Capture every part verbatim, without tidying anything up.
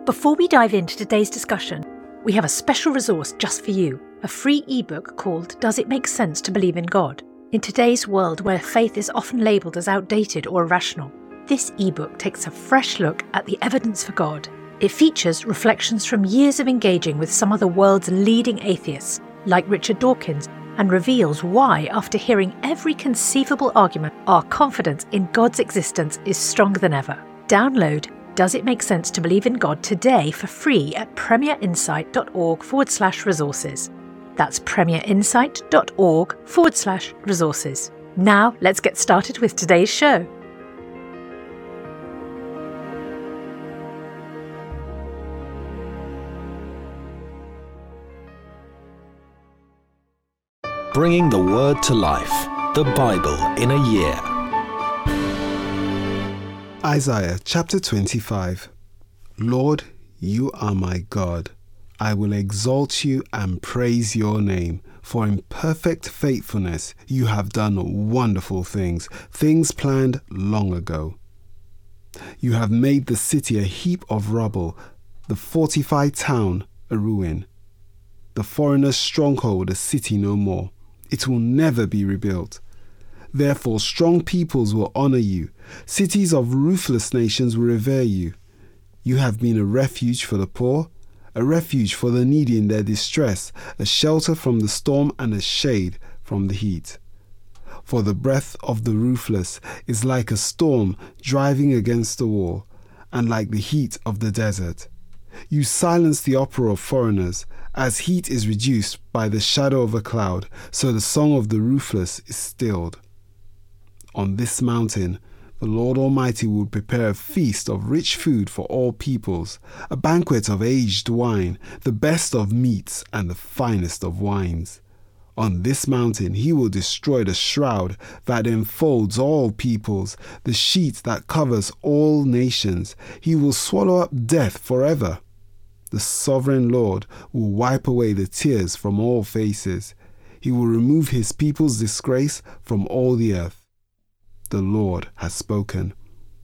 Before we dive into today's discussion, we have a special resource just for you, a free ebook called Does It Make Sense to Believe in God? In today's world where faith is often labelled as outdated or irrational, this ebook takes a fresh look at the evidence for God. It features reflections from years of engaging with some of the world's leading atheists, like Richard Dawkins, and reveals why, after hearing every conceivable argument, our confidence in God's existence is stronger than ever. Download Does It Make Sense to Believe in God today for free at premierinsight.org forward slash resources. That's premierinsight.org forward slash resources. Now let's get started with today's show. Bringing the Word to life, the Bible in a year. Isaiah chapter twenty-five. Lord, you are my God. I will exalt you and praise your name, for in perfect faithfulness you have done wonderful things, things planned long ago. You have made the city a heap of rubble, the fortified town a ruin, the foreigner's stronghold a city no more. It will never be rebuilt. Therefore, strong peoples will honor you. Cities of ruthless nations will revere you. You have been a refuge for the poor, a refuge for the needy in their distress, a shelter from the storm and a shade from the heat. For the breath of the ruthless is like a storm driving against the wall, and like the heat of the desert. You silence the uproar of foreigners. As heat is reduced by the shadow of a cloud, so the song of the ruthless is stilled. On this mountain, the Lord Almighty will prepare a feast of rich food for all peoples, a banquet of aged wine, the best of meats and the finest of wines. On this mountain he will destroy the shroud that enfolds all peoples, the sheet that covers all nations. He will swallow up death forever. The sovereign Lord will wipe away the tears from all faces. He will remove his people's disgrace from all the earth. The Lord has spoken.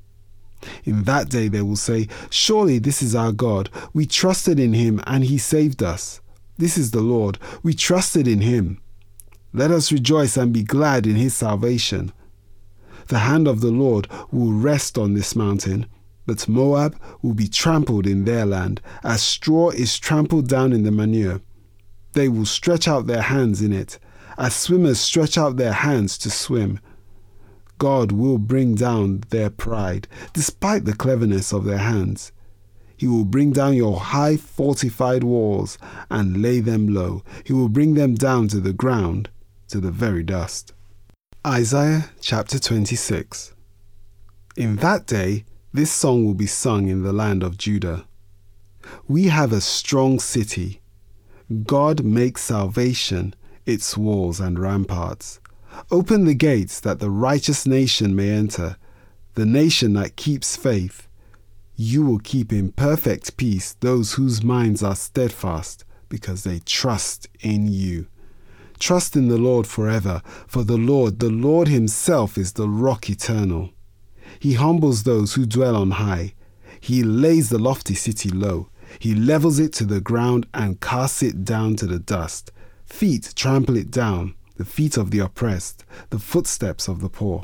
In that day they will say, surely this is our God. We trusted in him and he saved us. This is the Lord. We trusted in him. Let us rejoice and be glad in his salvation. The hand of the Lord will rest on this mountain, but Moab will be trampled in their land, as straw is trampled down in the manure. They will stretch out their hands in it, as swimmers stretch out their hands to swim. God will bring down their pride, despite the cleverness of their hands. He will bring down your high fortified walls and lay them low. He will bring them down to the ground, to the very dust. Isaiah chapter twenty-six. In that day, this song will be sung in the land of Judah. We have a strong city. God makes salvation its walls and ramparts. Open the gates that the righteous nation may enter, the nation that keeps faith. You will keep in perfect peace those whose minds are steadfast, because they trust in you. Trust in the Lord forever, for the Lord, the Lord himself is the rock eternal. He humbles those who dwell on high. He lays the lofty city low. He levels it to the ground and casts it down to the dust. Feet trample it down, the feet of the oppressed, the footsteps of the poor.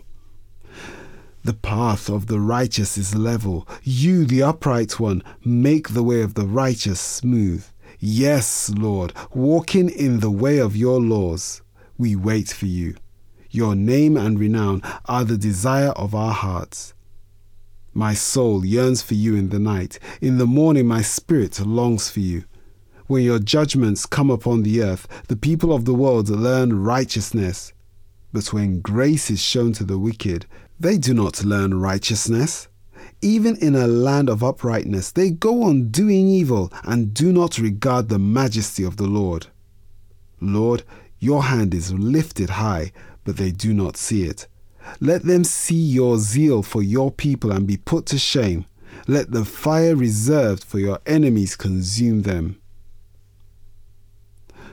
The path of the righteous is level. You, the upright one, make the way of the righteous smooth. Yes, Lord, walking in the way of your laws, we wait for you. Your name and renown are the desire of our hearts. My soul yearns for you in the night. In the morning my spirit longs for you. When your judgments come upon the earth, the people of the world learn righteousness. But when grace is shown to the wicked, they do not learn righteousness. Even in a land of uprightness, they go on doing evil and do not regard the majesty of the Lord. Lord, your hand is lifted high, but they do not see it. Let them see your zeal for your people and be put to shame. Let the fire reserved for your enemies consume them.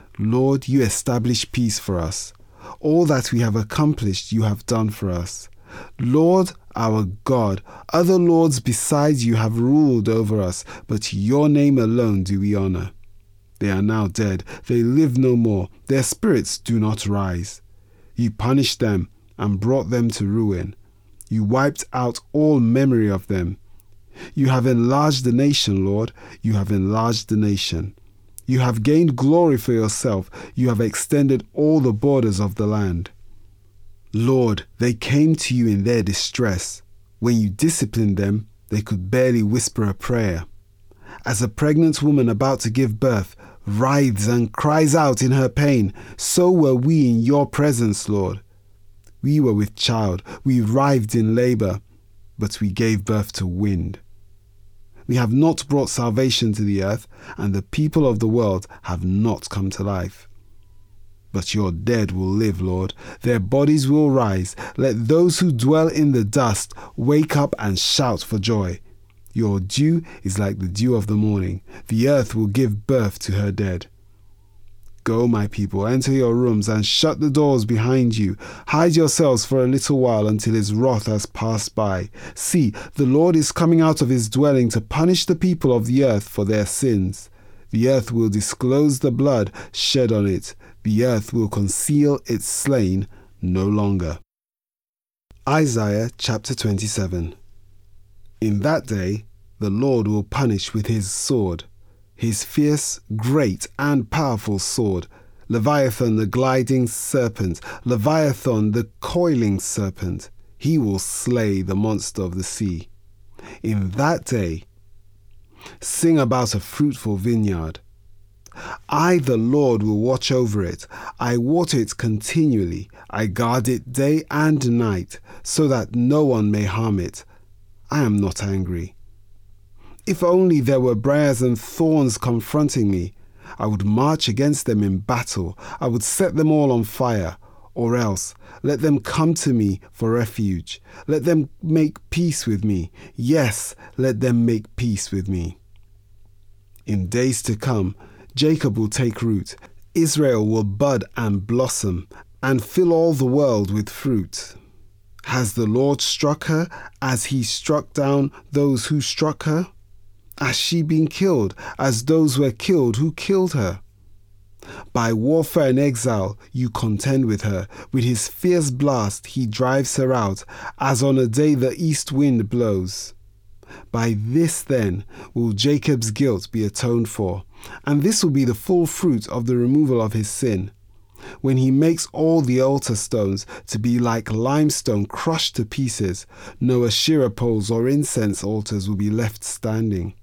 Lord, you establish peace for us. All that we have accomplished you have done for us. Lord our God, other lords besides you have ruled over us, but your name alone do we honor. They are now dead, they live no more, their spirits do not rise. You punished them and brought them to ruin. You wiped out all memory of them. You have enlarged the nation, Lord, you have enlarged the nation. You have gained glory for yourself, you have extended all the borders of the land. Lord, they came to you in their distress. When you disciplined them, they could barely whisper a prayer. As a pregnant woman about to give birth writhes and cries out in her pain, so were we in your presence, Lord. We were with child, we writhed in labor, but we gave birth to wind. We have not brought salvation to the earth, and the people of the world have not come to life. But your dead will live, Lord. Their bodies will rise. Let those who dwell in the dust wake up and shout for joy. Your dew is like the dew of the morning. The earth will give birth to her dead. Go, my people, enter your rooms and shut the doors behind you. Hide yourselves for a little while until his wrath has passed by. See, the Lord is coming out of his dwelling to punish the people of the earth for their sins. The earth will disclose the blood shed on it. The earth will conceal its slain no longer. Isaiah chapter twenty-seven. In that day the Lord will punish with his sword, his fierce, great and powerful sword, Leviathan the gliding serpent, Leviathan the coiling serpent. He will slay the monster of the sea. In that day, sing about a fruitful vineyard. I, the Lord, will watch over it. I water it continually. I guard it day and night, so that no one may harm it. I am not angry. If only there were briars and thorns confronting me, I would march against them in battle. I would set them all on fire. Or else, let them come to me for refuge. Let them make peace with me. Yes, let them make peace with me. In days to come, Jacob will take root, Israel will bud and blossom, and fill all the world with fruit. Has the Lord struck her as he struck down those who struck her? Has she been killed as those were killed who killed her? By warfare and exile you contend with her. With his fierce blast he drives her out, as on a day the east wind blows. By this then will Jacob's guilt be atoned for, and this will be the full fruit of the removal of his sin. When he makes all the altar stones to be like limestone crushed to pieces, no Asherah poles or incense altars will be left standing.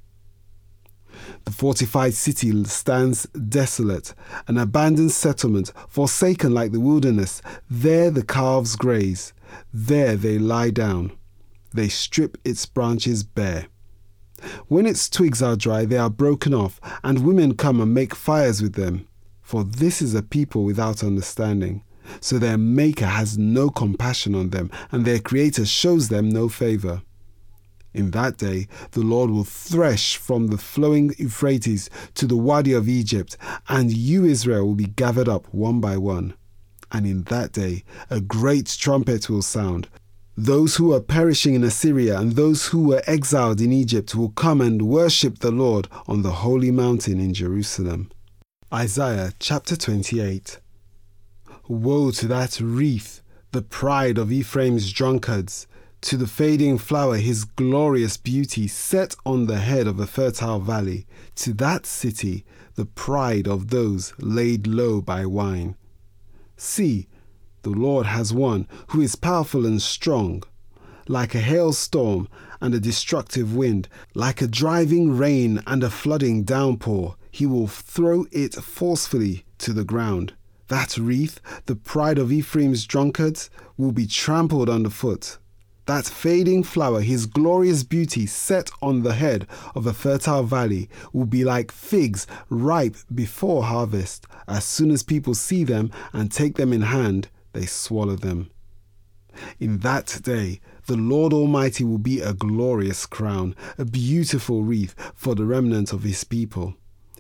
The fortified city stands desolate, an abandoned settlement, forsaken like the wilderness. There the calves graze, there they lie down. They strip its branches bare. When its twigs are dry, they are broken off, and women come and make fires with them. For this is a people without understanding. So their Maker has no compassion on them, and their Creator shows them no favor. In that day, the Lord will thresh from the flowing Euphrates to the Wadi of Egypt, and you, Israel, will be gathered up one by one. And in that day, a great trumpet will sound. Those who are perishing in Assyria and those who were exiled in Egypt will come and worship the Lord on the holy mountain in Jerusalem. Isaiah chapter twenty-eight. Woe to that wreath, the pride of Ephraim's drunkards, to the fading flower his glorious beauty set on the head of a fertile valley, to that city, the pride of those laid low by wine. See, the Lord has one who is powerful and strong. Like a hailstorm and a destructive wind, like a driving rain and a flooding downpour, he will throw it forcefully to the ground. That wreath, the pride of Ephraim's drunkards, will be trampled underfoot. That fading flower, his glorious beauty set on the head of a fertile valley, will be like figs ripe before harvest. As soon as people see them and take them in hand, they swallow them. In that day, the Lord Almighty will be a glorious crown, a beautiful wreath for the remnant of his people.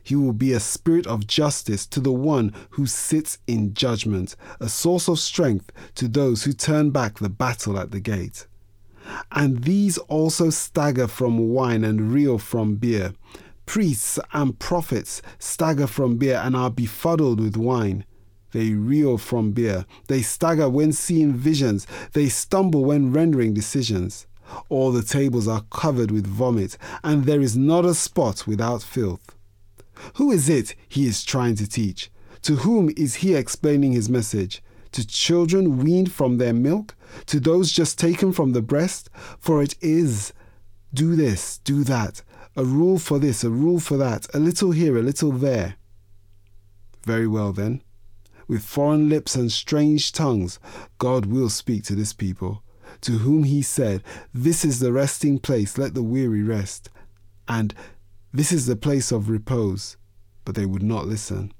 He will be a spirit of justice to the one who sits in judgment, a source of strength to those who turn back the battle at the gate. And these also stagger from wine and reel from beer. Priests and prophets stagger from beer and are befuddled with wine. They reel from beer. They stagger when seeing visions. They stumble when rendering decisions. All the tables are covered with vomit, and there is not a spot without filth. Who is it he is trying to teach? To whom is he explaining his message? To children weaned from their milk? To those just taken from the breast? For it is, do this, do that, a rule for this, a rule for that, a little here, a little there. Very well then. With foreign lips and strange tongues, God will speak to this people, to whom he said, this is the resting place, let the weary rest. And this is the place of repose. But they would not listen.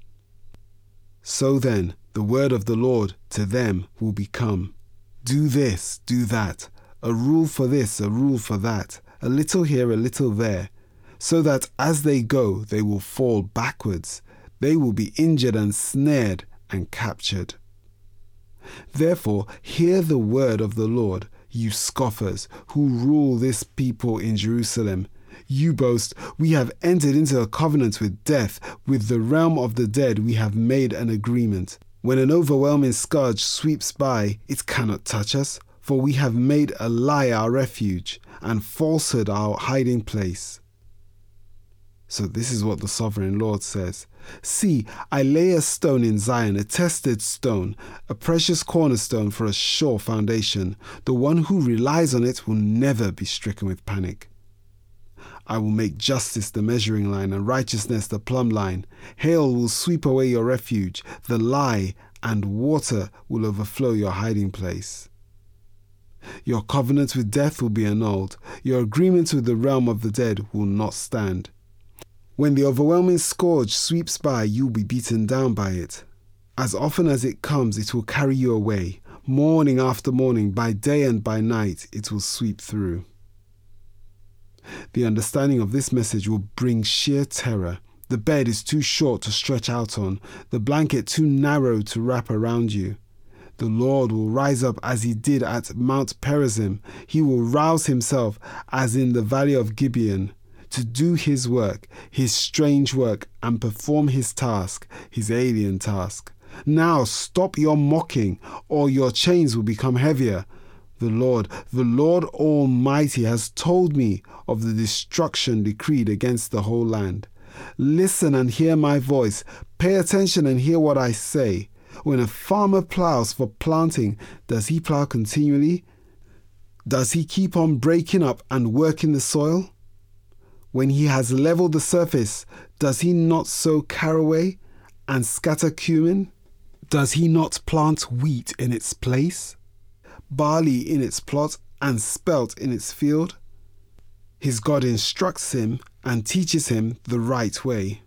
So then, the word of the Lord to them will become, do this, do that, a rule for this, a rule for that, a little here, a little there, so that as they go, they will fall backwards. They will be injured and snared and captured. Therefore, hear the word of the Lord, you scoffers who rule this people in Jerusalem. You boast, we have entered into a covenant with death. With the realm of the dead we have made an agreement. When an overwhelming scourge sweeps by, it cannot touch us, for we have made a lie our refuge, and falsehood our hiding place. So this is what the sovereign Lord says. See, I lay a stone in Zion, a tested stone, a precious cornerstone for a sure foundation. The one who relies on it will never be stricken with panic. I will make justice the measuring line and righteousness the plumb line. Hail will sweep away your refuge, the lie, and water will overflow your hiding place. Your covenant with death will be annulled. Your agreement with the realm of the dead will not stand. When the overwhelming scourge sweeps by, you will be beaten down by it. As often as it comes, it will carry you away. Morning after morning, by day and by night, it will sweep through. The understanding of this message will bring sheer terror. The bed is too short to stretch out on, the blanket too narrow to wrap around you. The Lord will rise up as he did at Mount Perazim. He will rouse himself as in the valley of Gibeon, to do his work, his strange work, and perform his task, his alien task. Now stop your mocking, or your chains will become heavier. The Lord, the Lord Almighty has told me of the destruction decreed against the whole land. Listen and hear my voice. Pay attention and hear what I say. When a farmer plows for planting, does he plow continually? Does he keep on breaking up and working the soil? When he has leveled the surface, does he not sow caraway and scatter cumin? Does he not plant wheat in its place, barley in its plot, and spelt in its field? His God instructs him and teaches him the right way.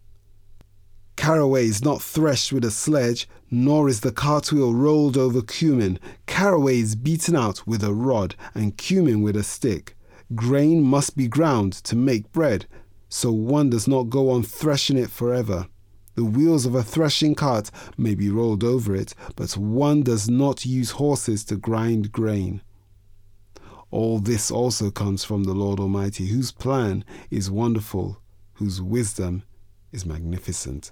Caraway is not threshed with a sledge, nor is the cartwheel rolled over cumin. Caraway is beaten out with a rod, and cumin with a stick. Grain must be ground to make bread, so one does not go on threshing it forever. The wheels of a threshing cart may be rolled over it, but one does not use horses to grind grain. All this also comes from the Lord Almighty, whose plan is wonderful, whose wisdom is magnificent.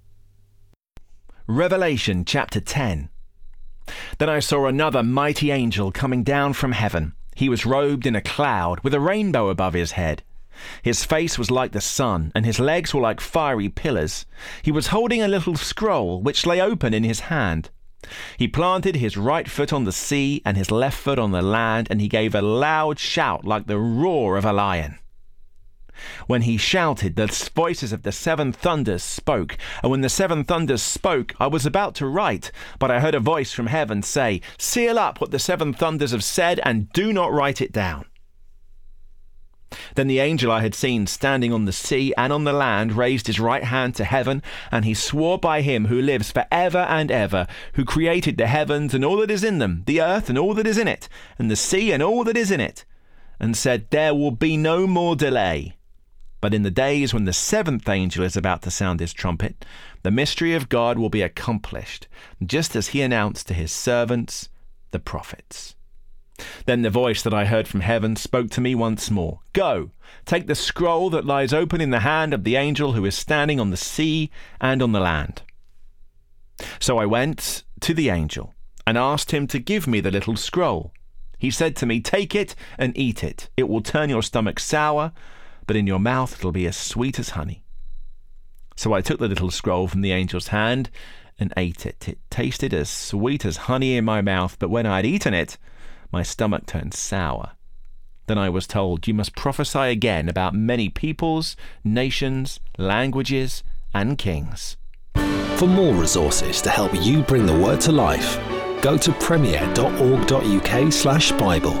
Revelation chapter ten. Then I saw another mighty angel coming down from heaven. He was robed in a cloud, with a rainbow above his head. His face was like the sun, and his legs were like fiery pillars. He was holding a little scroll, which lay open in his hand. He planted his right foot on the sea, and his left foot on the land, and he gave a loud shout like the roar of a lion. When he shouted, the voices of the seven thunders spoke, and when the seven thunders spoke, I was about to write, but I heard a voice from heaven say, "Seal up what the seven thunders have said, and do not write it down." Then the angel I had seen standing on the sea and on the land raised his right hand to heaven, and he swore by him who lives for ever and ever, who created the heavens and all that is in them, the earth and all that is in it, and the sea and all that is in it, and said, "There will be no more delay. But in the days when the seventh angel is about to sound his trumpet, the mystery of God will be accomplished, just as he announced to his servants, the prophets. Then the voice that I heard from heaven spoke to me once more. Go, take the scroll that lies open in the hand of the angel who is standing on the sea and on the land. So I went to the angel and asked him to give me the little scroll. He said to me, take it and eat it. It will turn your stomach sour, but in your mouth it'll be as sweet as honey. So I took the little scroll from the angel's hand and ate it. It tasted as sweet as honey in my mouth, but when I had eaten it, my stomach turned sour. Then I was told, you must prophesy again about many peoples, nations, languages, and kings. For more resources to help you bring the word to life, go to premier.org.uk slash Bible.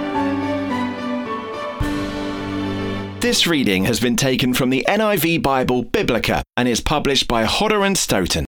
This reading has been taken from the N I V Bible Biblica and is published by Hodder and Stoughton.